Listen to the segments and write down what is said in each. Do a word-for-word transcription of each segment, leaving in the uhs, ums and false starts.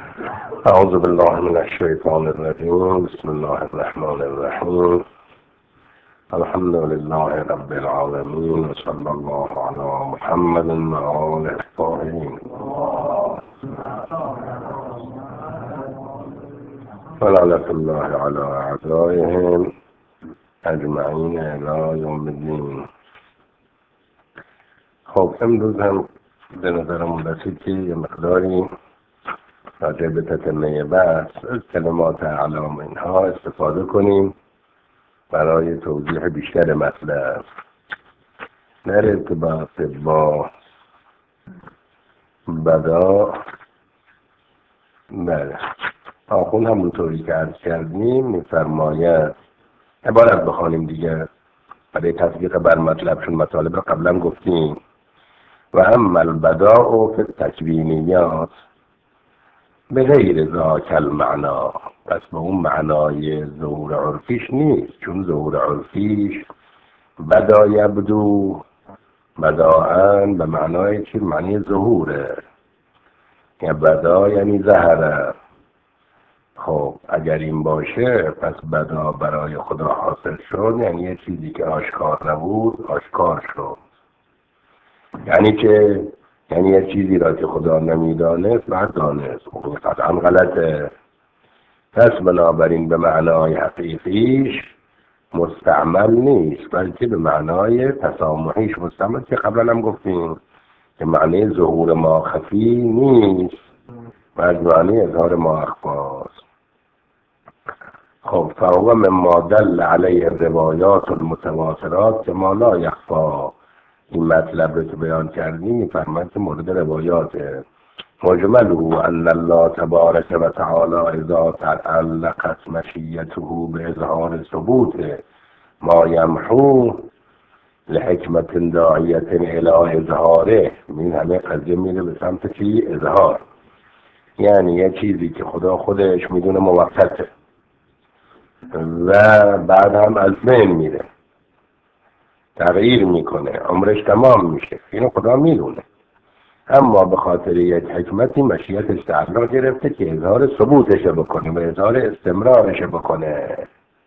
أعوذ بالله من الشيطان الرجيم. بسم الله الرحمن الرحيم. الحمد لله رب العالمين، وصلى الله على محمد وآله الطاهرين ولعنة الله على أعدائهم أجمعین الی یوم الدین. خب امروز هم به نظرمون رسید که یه مقداری راجع به تتمه بحث از کلمات اعلام اینها استفاده کنیم برای توضیح بیشتر مطلب در ارتباط با بدا. بله، آخون همونطوری که عرض کردیم میفرماید عبارت بخوانیم دیگه برای تطبیق بر مطلب، چون مطالب رو قبلا گفتیم. و اما البداء فی التکوینیات به غیر ذاک المعنا، پس به اون معنای ظهور عرفیش نیست، چون ظهور عرفیش بدا یبدو بداعن به معنای چی؟ معنی ظهوره، یا بدا یعنی ظهره. خب اگر این باشه پس بدا برای خدا حاصل شد، یعنی یه چیزی که آشکار نبود آشکار شد. یعنی که یعنی یه چیزی را که خدا نمیدانست بعد دانست، خب قطعا غلطه. پس بنابراین به معنای حقیقیش مستعمل نیست، بلکه به معنای تسامحیش مستعمل، که قبلا هم گفتیم که معنی ظهور ما خفی نیست، بلکه معنی اظهار ما اخفاست. خب فهو مما دل علیه الروایات المتواترات که ما لا یخفا. این مطلب رو که بیان کردیم میفرماید که مورد روایات مجمله ان الله تبارک و تعالی اذا تعلقت مشیته به اظهار ثبوت ما یمحو لحکمت داعیت الی اظهاره. این همه قضیه میره به سمت چی؟ اظهار. یعنی یه چیزی که خدا خودش میدونه موقته و بعد هم از بین میره، تغییر میکنه، عمرش تمام میشه، اینو خدا میدونه، اما به خاطر یک حکمتی مشیتش تعلق گرفته که اظهار ثبوتش بکنه و اظهار استمرارش بکنه.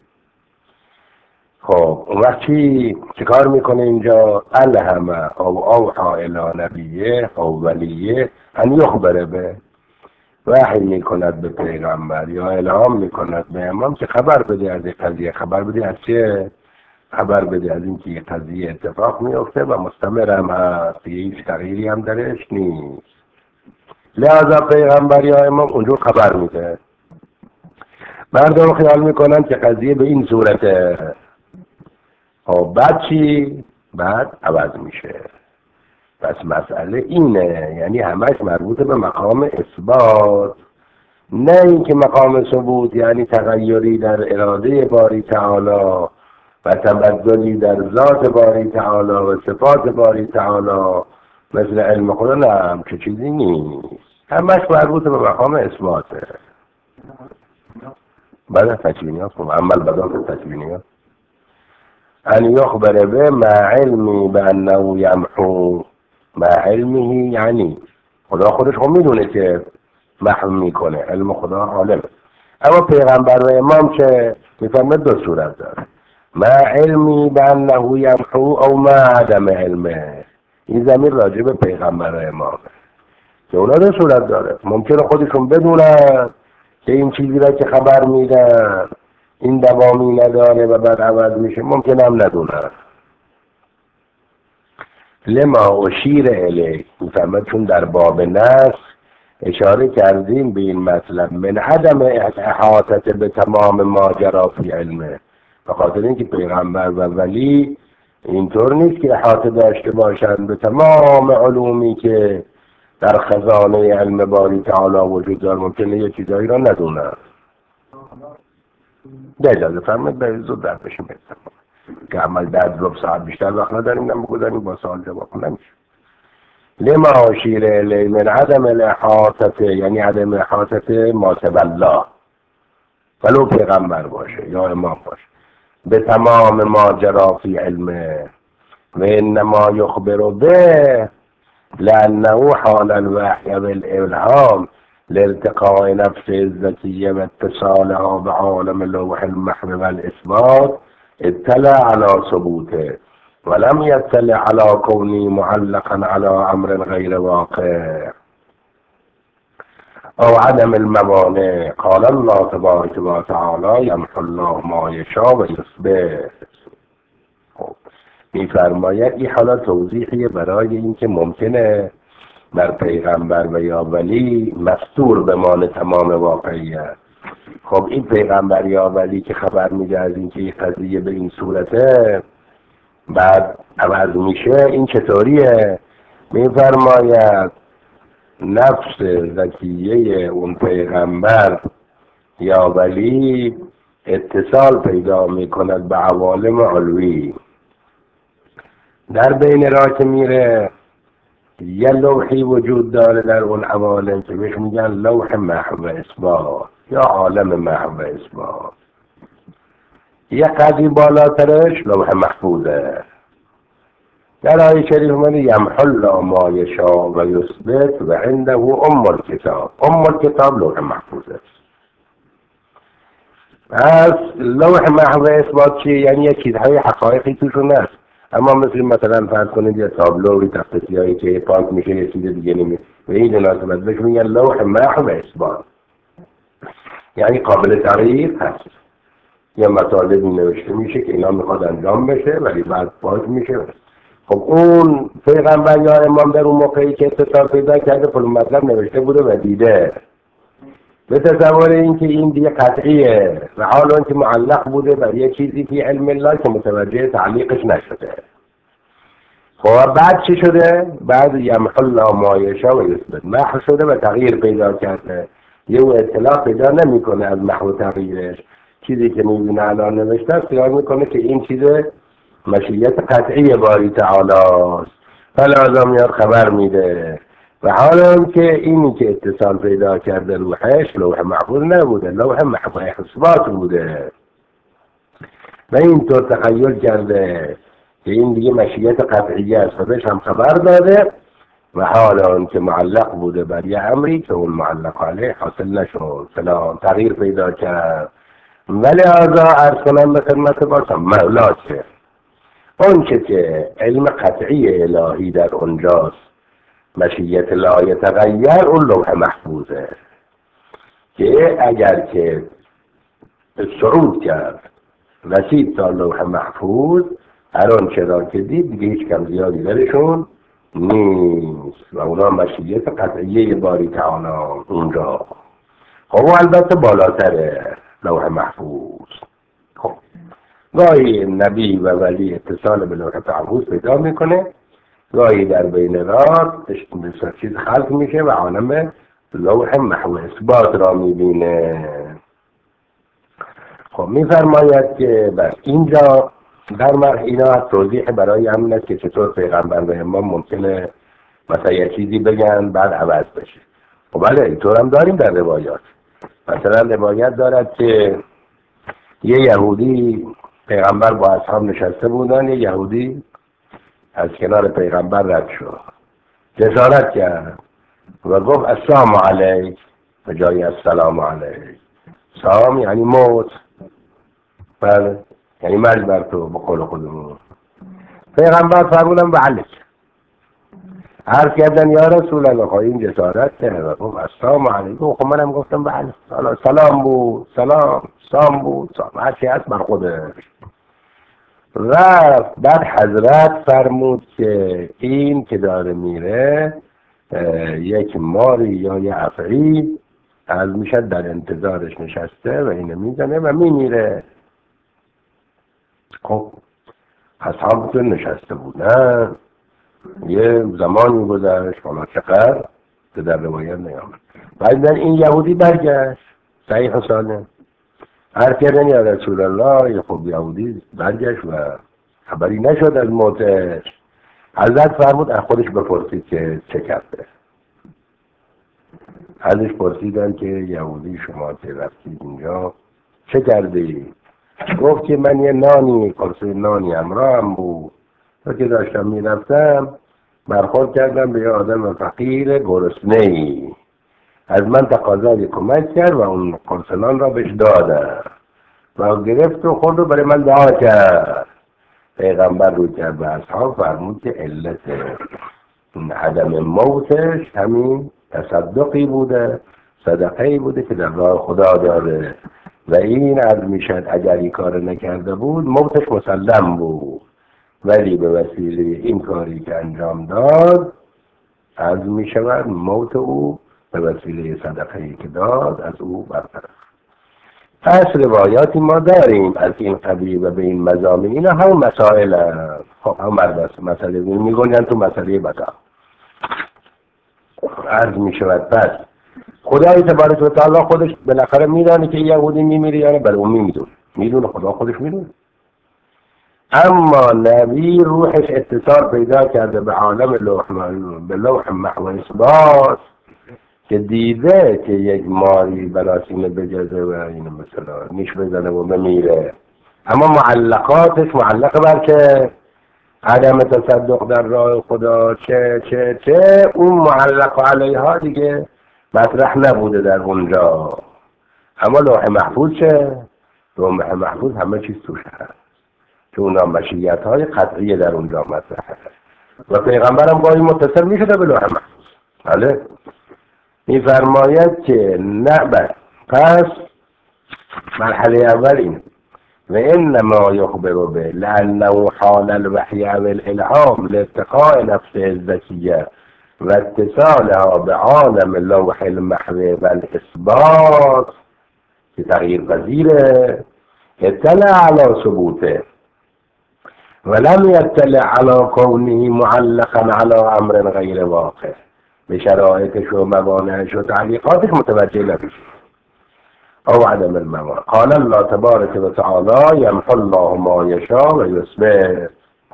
خب اون وقت چی چیکار میکنه اینجا؟ الهم او اوحا الی نبیه او ولیه ان یخبره به، وحی میکند به پیغمبر یا الهام میکند به امام که خبر بده از این قضیه. خبر بده از چه؟ خبر بده از این که یه قضیه اتفاق میفته و مستمر هم هست، هیچ تغییری هم درش نیست. لحظه پیغمبر یا امام اونجور خبر میده. مردم خیال میکنن که قضیه به این صورته، خب بعد چی؟ بعد عوض میشه. پس مسئله اینه، یعنی همش مربوط به مقام اثبات، نه اینکه مقام ثبوت یعنی تغییری در اراده باری تعالی و تبدلی در ذات باری تعالی و صفات باری تعالی مثل علم خدا. نه، هم که چیزی نیست، همش مربوط به مقام اثباته. بعد تکوینیات خب عمل بدات تکوینیات ان یخبر به ما علمی به انه یمحو ما علمه، یعنی خدا خودش خب میدونه که محو میکنه، علم خدا عالمه. اما پیغمبر و امام که میفهمه دو صورت داره، ما علمی به انه یمحو او ما عدم علمه. این زمین راجع به پیغمبر و امامه که اونا دو صورت داره. ممکنه خودشون بدونن که این چیزی را که خبر میدن این دوامی نداره و بعد عوض میشه، ممکنه هم ندونن. لما اشیر الیه، میفهمد چون در باب نص اشاره کردیم به این مطلب، من عدم احاطت به تمام ماجرا فی علمه، به خاطر اینکه پیغمبر و ولی اینطور نیست که احاطه داشته باشند به تمام علومی که در خزانه علم باری تعالی وجود داره، ممکنه یه چیزایی را ندونن. ده اجازه فرمید به زود در بشیم که عمل در رب ساعت بیشتر وقت نداریم، نم بگذاریم با سوال جواب نمیشه. لما اشیر الی من عدم الاحاطه، یعنی عدم احاطه ما تبلا، ولو پیغمبر باشه یا امام باشه، به تمام ماجرا فی علمه و انما یخبر به لانه حال الوحی والالهام لالتقاء نفس الذكية واتصالها بعالم لوح المحو والإثبات اطلع على ثبوته ولم يطلع على كونه معلقا على أمر غير واقع أو عدم الموانع. قال الله تبارك وتعالى يمحو الله ما یشاء و یثبت. می‌فرماید این حالا توضیحیه برای اینکه ممکنه بر پیغمبر و یا ولی مستور بمانه تمام واقعیت. خب این پیغمبر یا ولی که خبر میده از اینکه این قضیه به این صورته بعد عوض میشه، این چطوریه؟ می‌فرماید نفس ذکیه اون پیغمبر یا ولی اتصال پیدا میکند به عوالم علوی. در بین راه که میره یه لوحی وجود داره در اون عوالم که بهش میگن لوح محو اثبات یا عالم محو اثبات. یه قدری بالاترش لوح محفوظه. در آیه شریف اومده یمحو الله ما یشاء و یثبت و عنده ام الکتاب. ام الکتاب لوح محفوظه. پس لوح محو اثبات چیه؟ یعنی یه چیزهای حقایقی توشون هست، اما مثل مثلا فرض کنید یه تابلوی تخت سیاهی که پاک میشه یه چیز دیگه نمیشه، به این مناسبت بهش میگن لوح محو اثبات، یعنی قابل تغییر هست. یه مطالبی نوشته میشه که اینا میخواد انجام بشه ولی بعد پاک میشه. خب اون پیغمبر یا امام در اون موقعی که اتصال پیدا کرده پل مطلب نوشته بوده و دیده، به تصور این که این دیگه قطعیه و حالا اون که معلق بوده بر یه چیزی که علم الله که متوجه تعلیقش نشده. خب بعد چی شده؟ بعد یمحو الله ما یشاء و یثبت، محو شده و تغییر پیدا کرده. یه او اطلاع پیدا نمیکنه از محو تغییرش. چیزی که میبینه الان نوشته است خیال میکنه که این چیز مشیت قطعی باری تعالی است، فلازم میاد خبر میده و حالا که اینی که اتصال پیدا کرده روحش لوح محفوظ نبوده، لوح محو اثبات بوده و اینطور تخیل کرده که این دیگه مشیت قطعی است و بهش هم خبر داده و حالا که معلق بوده بر یه امری که اون معلق علیه حاصل نشد، فلان تغییر پیدا کرد. ولی آزا عرض کنم به خدمت باشم مولا چه اون چه که علم قطعی الهی در اونجاست، مشیت لا یتغیر، اون لوح محفوظه که اگر که صعود کرد رسید تا لوح محفوظ، هر آن چرا که دید دیگه هیچ کم زیادی درشون نیست و اونا مشیت قطعیه باری تعالی اونجا. خب البته بالاتره لوح محفوظ. خب گاهی نبی و ولی اتصال به لوح محفوظ پیدا میکنه، گاهی در بین راه بسیار چیز خلق میشه و عالم لوح محو اثبات را میبینه. خب میفرماید که بس اینجا در مرح اینا توضیح برای همین است که چطور پیغمبر و امام ممکنه مثلا یه چیزی بگن بعد عوض بشه. خب بله اینطور هم داریم در روایات. مثلا روایت دارد که یه یهودی پیغمبر با اصحاب نشسته بودن، یه یهودی از کنار پیغمبر رد شد، جسارت کرد و گفت السلام علیک به جای السلام علیک. سلام یعنی موت، بله یعنی مرگ بر تو به قول خودمون. پیغمبر فرمودن بله. عرض کردن یا رسول الله این جسارت کرد و گفت السلام علیکم. خب منم گفتم بله، سلام بود، سلام سلام بود، سلام هرچی هست بر خودش. رفت بعد حضرت فرمود که این که داره میره یک ماری یا یه افعی از میشد در انتظارش نشسته و اینو میزنه و میمیره. خب اصحاب که نشسته بودن یه زمانی گذشت، حالا چقدر که در روایت نیامد. بعد این یهودی برگشت صحیح و سالم. هر کردن یا رسول الله یه خب یهودی برگشت و خبری نشد از موتش. حضرت فرمود از خودش بپرسید که چه کرده. ازش پرسیدن که یهودی شما که رفتید اینجا چه کردی؟ گفت که من یه نانی قرص نانی همراهم بود و که داشتم میرفتم برخورد کردم به یه آدم فقیر گرسنه‌ای. از من تقاضای کمک کرد و اون قرصنان را بهش دادن و گرفت و خود رو برای من دعا کرد. پیغمبر رو کرد به اصحاب فرمود که علت عدم موتش همین تصدقی بوده، صدقه‌ای بوده که در راه خدا داده و این از میشد اگر این کار نکرده بود موتش مسلم بود، ولی به وسیله این کاری که انجام داد از میشود موت او به وسیله صدقه‌ای که داد از او برطرف. پس روایاتی ما داریم از این قبیل و به این مضامین. اینا همون مسائل هست. خب هم مربس مسئله میگونن تو مسئله بقا عرض میشود. پس خدای تبارک و تعالی خودش بالاخره میدونه که یهودی میمیره یا نه، بله اون میدونه میدونه خدا خودش میدونه. اما نبی روحش اتصال پیدا کرده به عالم لوح به لوح محو اثبات که دیده که یک ماری براسینه بجزه و این مثلا نیش بزنه و بمیره، اما معلقاتش معلق بر که عدم تصدق در راه خدا چه چه چه اون معلق علیها دیگه مطرح نبوده در اونجا. اما لوح محفوظ چه؟ لوح محفوظ همه چیز توش هست که اونا مشیت های قطعی در اونجا مطرح هست و پیغمبرم با این متصل می شده به لوح محفوظ. بله می فرماید که نه. پس مرحله اول این و انما یخبر به لانه حال الوحی و الالهام لارتقاء نفس الذکیه و اتصالها به عالم لوح المحو و الاثبات که تغییر پذیره، اطلع على ثبوته ولم يطلع على كونه معلقا على امر غیر واقع. به شرایطش و موانعش و تعلیقاتش متوجه نمیشه. او عدم الموانع. قال الله تبارک و تعالی یمحو الله ما یشاء و یثبت.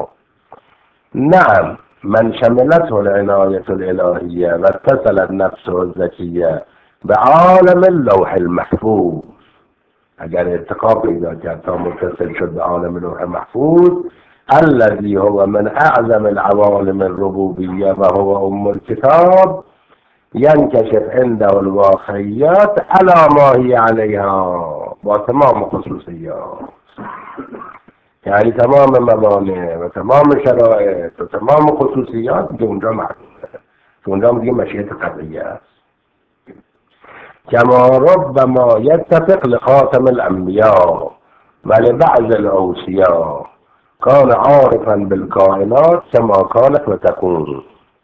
نعم من شملته العنایة الالهیه و اتصلت نفسه الذکیه به عالم اللوح المحفوظ. اگر ارتقا پیدا کرد تا متصل شد به عالم لوح محفوظ الذي هو من اعظم العوالم الربوبیه و هو ام الكتاب ینکشف عنده الواقعیات علی ما هی علیها با تمام خصوصیات، یعنی تمام موانع و تمام شرایط و تمام خصوصیات که اونجا معلومه، که اونجا میگه مشیت قطعیه است. کما ربما یتفق لخاتم الانبیاء و لبعض الاوصیاء کان عارفا بالکائنات کما کانت و تکون.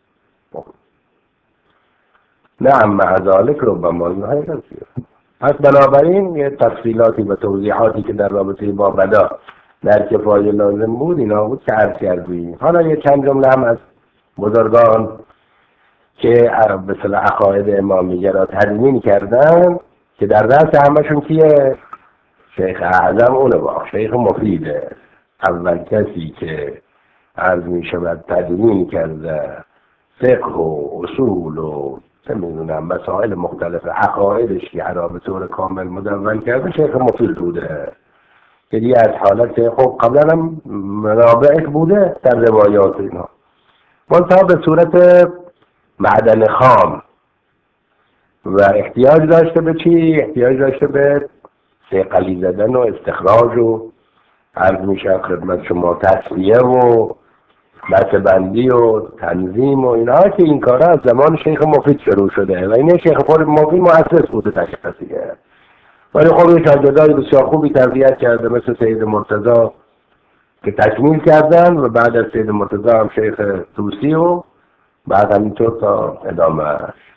نعم مع ذلك ربما اینهای رسید. پس بنابراین یه تفصیلاتی و توضیحاتی که در رابطه با بدا در کفایه لازم بود اینا بود که عرض کردیم. حالا یه چند جمله هم از بزرگان که به اصطلاح عقاید امامیه را تدوین کردن که در رأس همشون کیه؟ شیخ اعظم اونه با شیخ مفیده، اول کسی که عرض می شود تدوین کرده فقه و اصول و نمیدونم مسائل مختلف عقایدش که را به طور کامل مدون کرده شیخ مفید بوده که دیگه از حالت خب قبلا هم منابعش بوده در روایات اینا منتها به صورت معدن خام و احتیاج داشته به چی؟ احتیاج داشته به صیقلی زدن و استخراج و عرض میشه خدمت شما تصفیه و بندی و تنظیم و اینا که این کارا از زمان شیخ مفید شروع شده و این شیخ مفید مؤسس بوده تشخیصیه، ولی خب این شاگردای بسیار خوبی تربیت کرده مثل سید مرتضی که تکمیل کردن و بعد از سید مرتضی هم شیخ طوسی و بعد همینطور تا ادامه.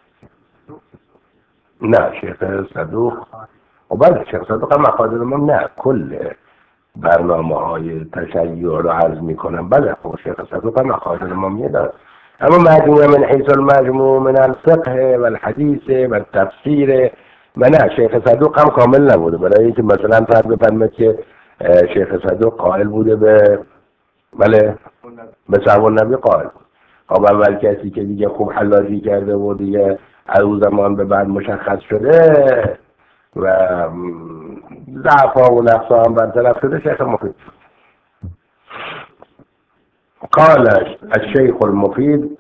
نه شیخ صدوق و بعد شیخ صدوق هم مقادر من نه کل برنامه های تشیع رو عرض می کنم. بله خب شیخ صدوق هم مقادر من میدن، اما مجموعه من حیث المجموع من الفقه و الحدیث و التفسیر و نه شیخ صدوق هم کامل نبوده. برای اینکه مثلا فرض بفرمایید که شیخ صدوق قائل بوده به بله به صحب النبی قائل بود. خب اول کسی که دیگه خوب حلاجی کرده و دیگه از اون زمان به بعد مشخص شده و ضعفا و نقصا هم برطرف شده شیخ مفید. قال الشیخ المفید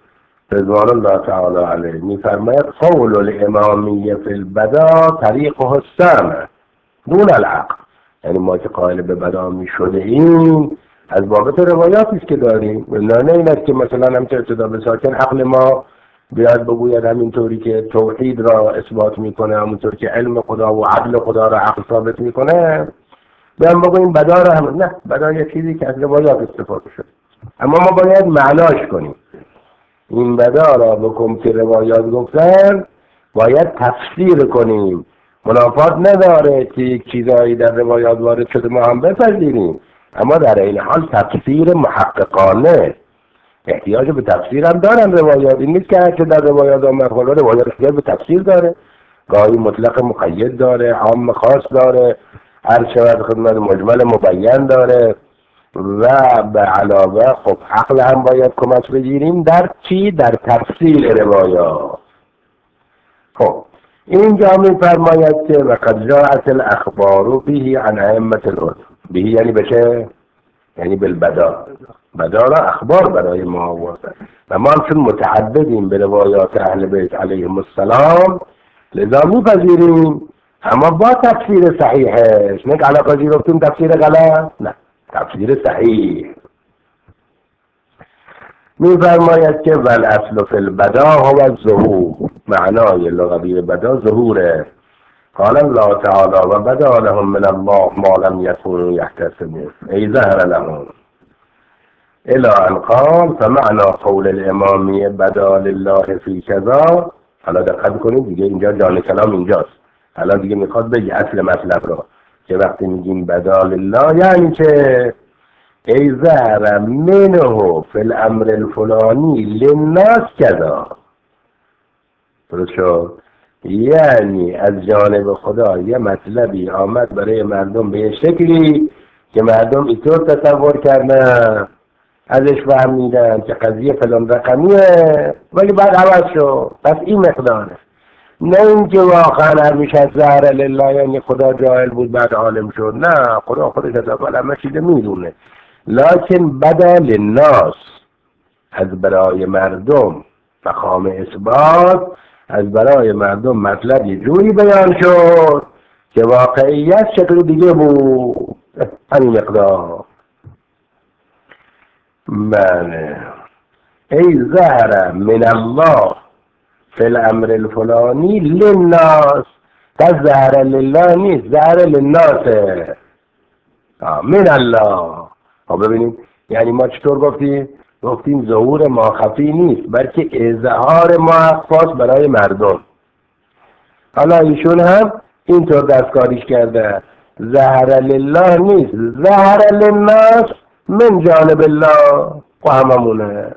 رضوان الله تعالی علیه میفرماید قول الامامیه فی البدا طریقه السمع دون العقل. یعنی ما که قائل به بدا می شده این از بابت روایاتی است که داریم، نه این است که مثلا هم ابتدا به ساکن عقل ما بیاد بگوید همینطوری که توحید را اثبات میکنه، همونطور که علم خدا و عدل خدا را عقل ثابت میکنه بیان بگوییم بدا را هم نه. بدا یه چیزی که از روایات استفاده شده، اما ما باید معناش کنیم. این بدا را بکن که روایات گفتن باید تفسیر کنیم. منافات نداره که یک چیزایی در روایات وارد شده ما هم بپذیریم، اما در این حال تفسیر محققانه احتیاج به تفسیر هم دارن روایات. این نیست که هرچه در روایات آمد خلا روایات احتیاج به تفسیر داره، گاهی مطلق مقید داره، عام خاص داره، هر شود خدمت مجمل مبین داره و به علاوه خب عقل هم باید کمک بگیریم در چی؟ در تفسیر روایات. خب اینجا می فرماید که وقد جاءت الاخبار به عن ائمه الهدى. به یعنی بشه یعنی بالبدا، بدا را اخبار برای ما آورده و ما چون متعددیم به روایات اهل بیت علیهم السلام لذا میپذیریم، اما با تفسیر صحیحش، نه علاقه پذیرفتیم تفسیر غلط، نه تفسیر صحیح. میفرماید که والاصل فی البدا هو الظهور، معنای لغوی بدا ظهوره. قال الله تعالی و بدا لهم من الله ما لم یکونوا یحتسبون ای ظهر لهم الى ان قال فمعنى قول الامامی بدا لله فی کذا. حالا دقت کنید دیگه اینجا جان کلام اینجاست، حالا دیگه میخواد بگه اصل مطلب را که وقتی میگیم بدا لله یعنی که ای ظهر منه فی الامر الفلانی للناس کذا. درست شد؟ یعنی از جانب خدا یه مطلبی آمد برای مردم به شکلی که مردم اینطور تصور کردن، ازش فهمیدن که قضیه فلان رقمیه ولی بعد عوض شد، پس این مقداره. نه اینکه واقعا همیشه از ظهر لله یعنی خدا جاهل بود بعد عالم شد، نه، خدا خودش از اول همه چیز میدونه، لکن بدا للناس از برای مردم مقام اثبات، از برای مردم مطلب یه جوری بیان شد که واقعیت شکل دیگه بود. همین مقدار. بله ای ظهر من الله فی الامر الفلانی للناس، تا ظهر لله نیست، ظهر للناسه من الله. خب ببینیم یعنی ما چطور گفتیم؟ گفتیم ظهور ما خفی نیست بلکه اظهار ما خاص برای مردم. حالا ایشون هم اینطور دستکاریش کرده، ظهر لله نیست، ظهر للناس من جانب الله و هممونه.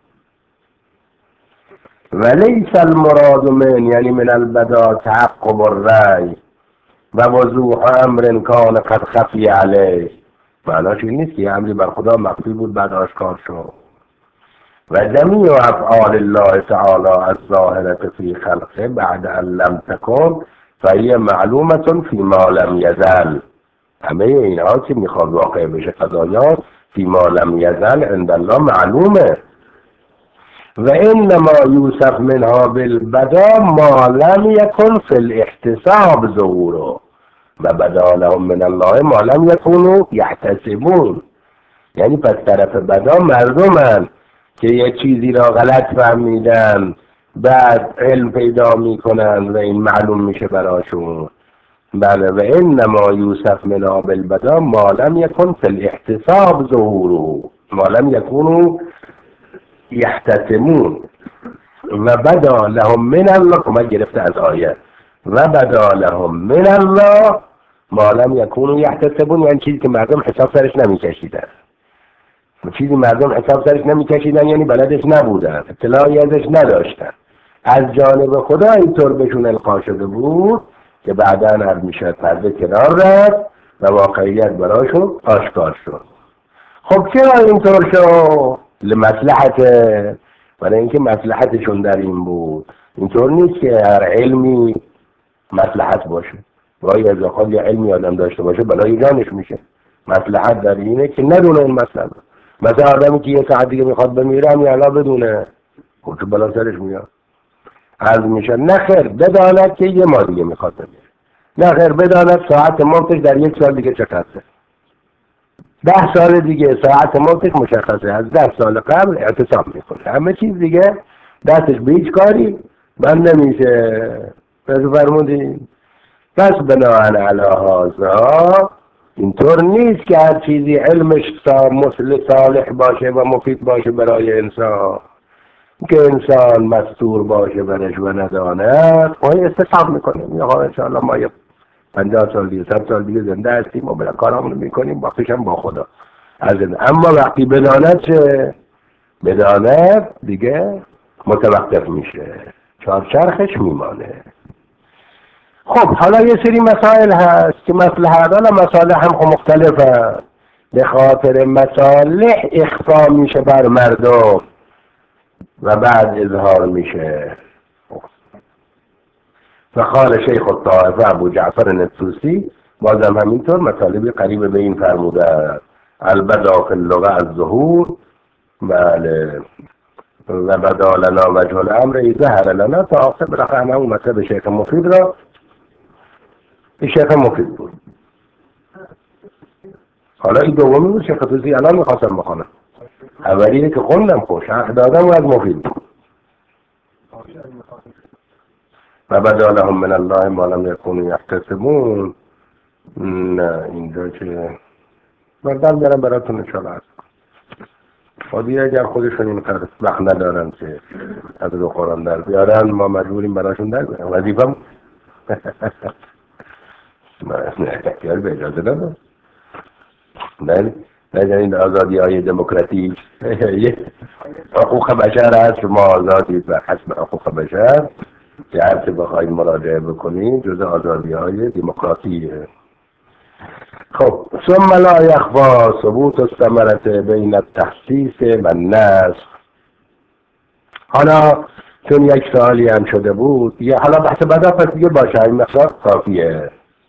ولیس المراد من یعنی من البدا تحقق الرأی و وضوح امر کان قد خفی علیه. معناش این نیست که امری بر خدا مخفی بود بعد آشکار شد. و جمیع افعال الله تعالی الظاهرة فی خلقه بعد ان لم تکن فهی معلومة فی ما لم یزل. همه اینها که میخواد واقع بشه قضایات فی ما لم یزل عند الله معلومه. و انما یوصف منها بالبدا ما لم یکن فی الاحتساب ظهوره و بدا لهم من الله ما لم یکونوا یحتسبون. یعنی پس طرف بدا مردمن که یه چیزی را غلط فهمیدن بعد علم پیدا میکنن و این معلوم میشه براشون. بله و انما یوصف منها بالبدا ما لم یکن فی الاحتساب ظهوره ما لم یکونوا یحتسبون و بدا لهم من الله، کمک گرفته از آیه، و بدا لهم من الله ما لم یکونوا یحتسبون، یعنی چیزی که مردم حساب سرش نمیکشیدن. چیزی مردم حساب سرش نمیکشیدن یعنی بلدش نبودن، اطلاعی ازش نداشتن، از جانب خدا اینطور بهشون القا شده بود که بعداً هر میشد پرده کنار رفت و واقعیت براشون آشکار شد. خب چرا اینطور شد؟ لمصلحته، برای اینکه مصلحتشون در این بود. اینطور نیست که هر علمی مصلحت باشه، گاهی از اوقات یه علمی آدم داشته باشه بلای جانش میشه. مصلحت در اینه که ندونه این مسئله. مثلا آدمی که یه ساعت دیگه میخواد بمیره همین الان بدونه خب تو بالا سرش میاد عرض میشه نه خیر بداند که یه ما دیگه میخواد بمیره، نه خیر بداند ساعت موتش در یک سال دیگه چقدره، ده سال دیگه ساعت موتش مشخصه، از ده سال قبل اعتصاب میکنه، همه چیز دیگه دستش به هیچ کاری بند نمیشه. پس فرمودیم پس بناهن علی هذا اینطور نیست که هر چیزی علمش صالح باشه و مفید باشه برای انسان که انسان مستور باشه برش و نداند و استصحاب میکنه. میگه ها انشاءالله ما یه پنجاه سال دیگه صد سال دیگه زنده هستیم و بلا کارامونو میکنیم باقیش هم با خدا از این. اما وقتی بداند چه بداند دیگه متوقف میشه، چارچرخش میمانه. خب حالا یه سری مسائل هست که مصلحت حالا مصالح هم خب مختلفه، به خاطر مصالح اخفا میشه بر مردم و بعد اظهار میشه. فقال شیخ الطائفه ابو جعفر الطوسی بازم همینطور مطالبی قریب به این فرموده البدا فی اللغه الظهور بله و بدا لنا وجه الامر ای ظهر لنا تا آخر بالاخره همه اون مطلب شیخ مفید را شیخ مفید بود. حالا این دومی بود شیخ طوسی الان میخواستم بخونم، اولیه که خوندم خوش حق دادم و از مفید بود. و بدا لهم من الله ما لم یکونوا یحتسبون. نه اینجا که بردم برم براتون انشاءالله هست خودی اگر خودشون اینقدر وقت ندارن که از دو قرآن در بیارن ما مجبوریم براشون در بیارن وظیفم نه اختیار به اجازه ندارم. نه نه این آزادی های دموکراتیک حقوق بشر هست، شما آزادید و حسب حقوق بشر که هر چه بخواید مراجعه بکنید جز آزادی های دموکراتیه. خب ثم لا یخفی ثبوت الثمرة بین التخصیص و النسخ. حالا چون یک سوالی هم شده بود یه حالا بحث بعدا پس دیگه باشه این مقدار کافیه.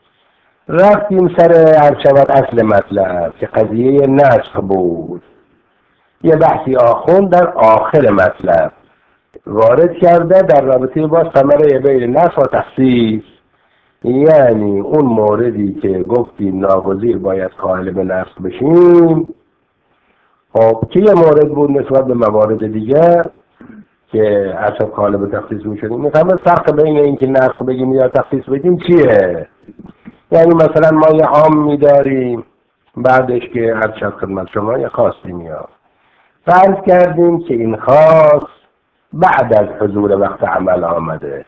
رفتیم سر هر شود اصل مطلب که قضیه نسخ بود. یه بحثی آخوند در آخر مطلب وارد کرده در رابطه با ثمره بین نسخ و تخصیص، یعنی اون موردی که گفتیم ناگزیر باید قائل به نسخ بشیم. خب که یه مورد بود نسبت به موارد دیگه که اصلا قائل به تخصیص میشدیم. میخوام فرق بین این که نسخ بگیم یا تخصیص بگیم چیه؟ یعنی مثلا ما یه عام میداریم بعدش که هر شب خدمت شما یه خاصی میاد، فرض کردیم که این خاص بعد از حضور وقت عمل آمده،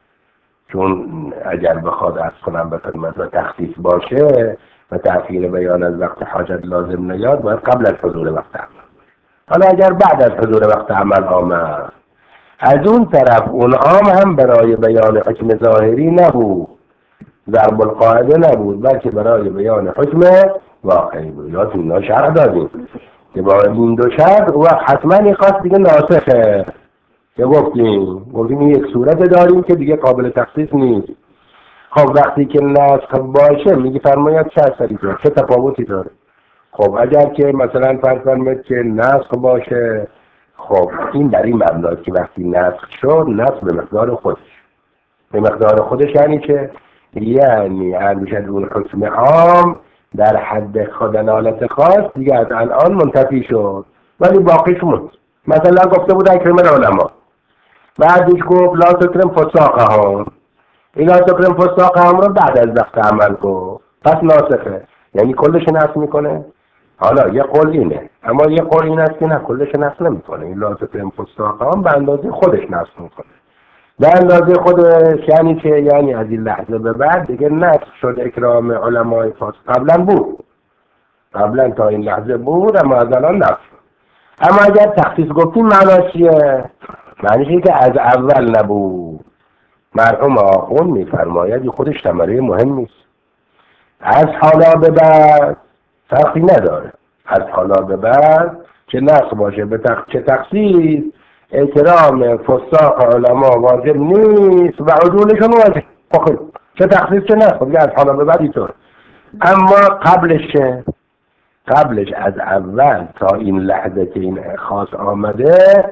چون اگر بخواد از کنم به خدمت و تخصیص باشه و تأخیر بیان از وقت حاجت لازم نیاد باید قبل از حضور وقت عمل. حالا اگر بعد از حضور وقت عمل آمد از اون طرف اون عام هم برای بیان حکم ظاهری نبود، ضرب القاعده نبود، بلکه برای بیان حکم واقعی بود. یا تو اینا شرح دادیم که با این دو شرط و حتما این خاص دیگه ناسخه که گفتیم گفتیم این یک صورت داریم که دیگه قابل تخصیص نیست. خب وقتی که نسخ باشه میگی فرماید چه اثری داره، چه تفاوتی داره؟ خب اگر که مثلا فرض فرمایید که نسخ باشه، خب این در این مبناست که وقتی نسخ شد نسخ به مقدار خودش به مقدار خودش یعنی که یعنی همیشه اون حکم عام در حد دلالت خاص دیگه از الان منتفی شد ولی باقیش موند. مثلا گفته بود اکرم العلماء، بعدش گفت لا تکرم فساقهم، این لا تکرم فساقهم رو بعد از وقت عمل گفت، پس ناسخه، یعنی کلش نسخ میکنه. حالا یه قول اینه، اما یه قول این است که نه کلش نسخ نمیکنه، این لا تکرم فساقهم به اندازه خودش نسخ میکنه، به اندازه خودش، یعنی که یعنی از این لحظه به بعد دیگه نسخ شد اکرام علمای فاسق. قبلا بود، قبلا تا این لحظه بود اما از الان نسخ. اما اگر تخصیص گفتیم معناش چیه؟ معنیش اینه که از اول نبود. مرحوم آخوند میفرماید خودش ثمره مهم نیست، از حالا به بعد فرقی نداره، از حالا به بعد چه نسخ باشه به تخ... چه تخصیص اکرام فساق علما واجب نیست و عدولشون واجب. آخه چه تخصیص چه نسخ دیگه از حالا به بعد اینطور. اما قبلش چه؟ قبلش از اول تا این لحظه که این خاص آمده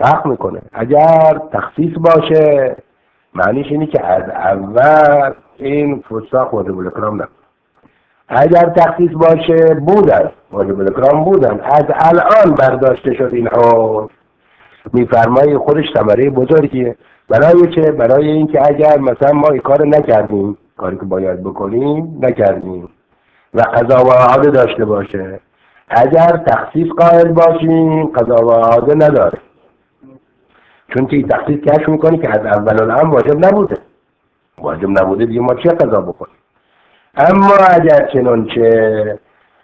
فرق میکنه. اگر تخصیص باشه معنیش اینه که از اول این فساق واجب الاکرام نبود. اگر تخصیص باشه بودن واجب الاکرام بودن، از الان برداشته شد این حکم. میفرمایی خودش ثمره بزرگیه. برای چه؟ برای اینکه اگر مثلا ما این کار نکردیم، کاری که باید بکنیم نکردیم و قضا و اعاده داشته باشه، اگر تخصیص قائل باشیم قضا و اعاده نداره، چون که این تخصیص کشف میکنی که از اول الامر واجب نبوده. واجب نبوده دیگه ما چه قضا بکنیم؟ اما اگر چنانچه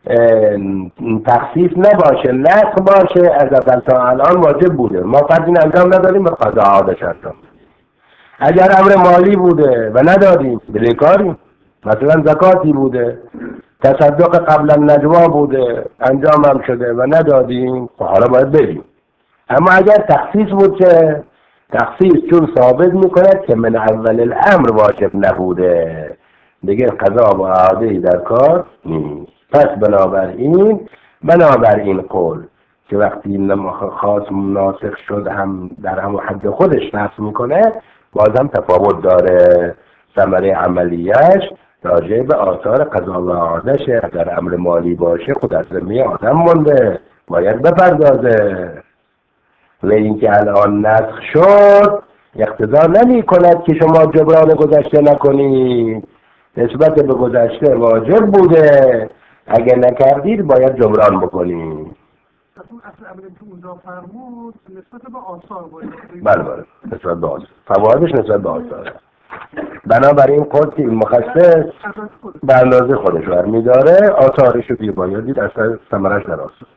تخصیص نباشه، نسخ باشه، از اول تا الان واجب بوده، ما فرض این انجام نداریم به قضا عادش انجام. اگر امر مالی بوده و ندادیم بلیکاریم، مثلا زکاتی بوده، تصدق قبل النجوا بوده انجام هم شده و ندادیم، خب حالا باید بدیم. اما اگر تخصیص بود که تخصیص چون ثابت میکنه که من اول الامر واجب نبوده، دیگه قضا و اعاده‌ای در کار نیست. پس بنابراین بنابراین قول که وقتی این خاص ناسخ شد هم در هم حد خودش نصب میکنه، بازم تفاوت داره. ثمره عملیش راجع به آثار قضا و اعاده‌شه. اگر امر مالی باشه خود از ذمه آدم مونده، باید بپردازه. و اینکه الان نسخ شد اقتضا نمی کند که شما جبران گذشته نکنید. نسبت به گذشته واجب بوده، اگر نکردید باید جبران بکنید. اون اصل امری که اونجا فرمود نسبت به آثار باید. بله بله نسبت به آثار، فوایدش نسبت به آثار. بنابراین قول که این مخصص به اندازه خودش برمی داره، آثارش رو بیر باید دید، اصلا ثمرش در آثار.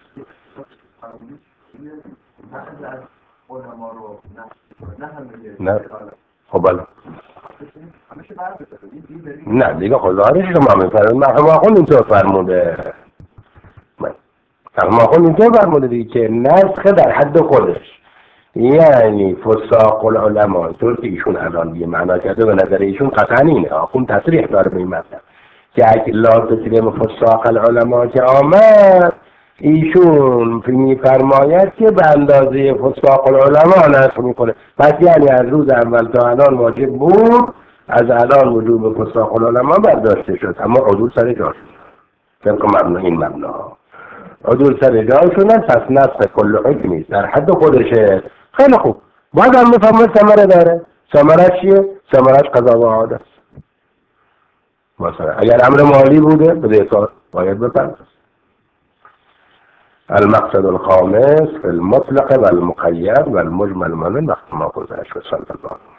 نه خب بله نه دیگه خودش رو ما میفرمون. محمد آخوند اینطور فرموده، محمد آخوند اینطور فرموده دیگه که نسخ در حد خودش، یعنی فساق العلماء طور که ایشون الان دیگه معنا کرده، به نظر ایشون قطعا اینه. آخوند تصریح داره به این مطلب که اگه لا تسلیم فساق العلماء که آمد، ایشون میفرماید که به اندازه فساق العلماء نسخ میکنه. پس یعنی از روز اول تا الان واجب بود، از الان وجوب فساق العلماء برداشته شد، اما عدول سر جا شد. طبق مبنا این مبنا عدول سر جا شدن، پس نسخ کل حکمی در حد خودشه. خیلی خوب، باز هم میفرماید ثمره داره. ثمرش چیه؟ ثمرش قضا و اعاده است. مثلا اگر امر مالی بوده بده کار باید بپرداز. المقصد الخامس في المطلق والمقيد والمجمل من وقت ما گذشت. صلی الله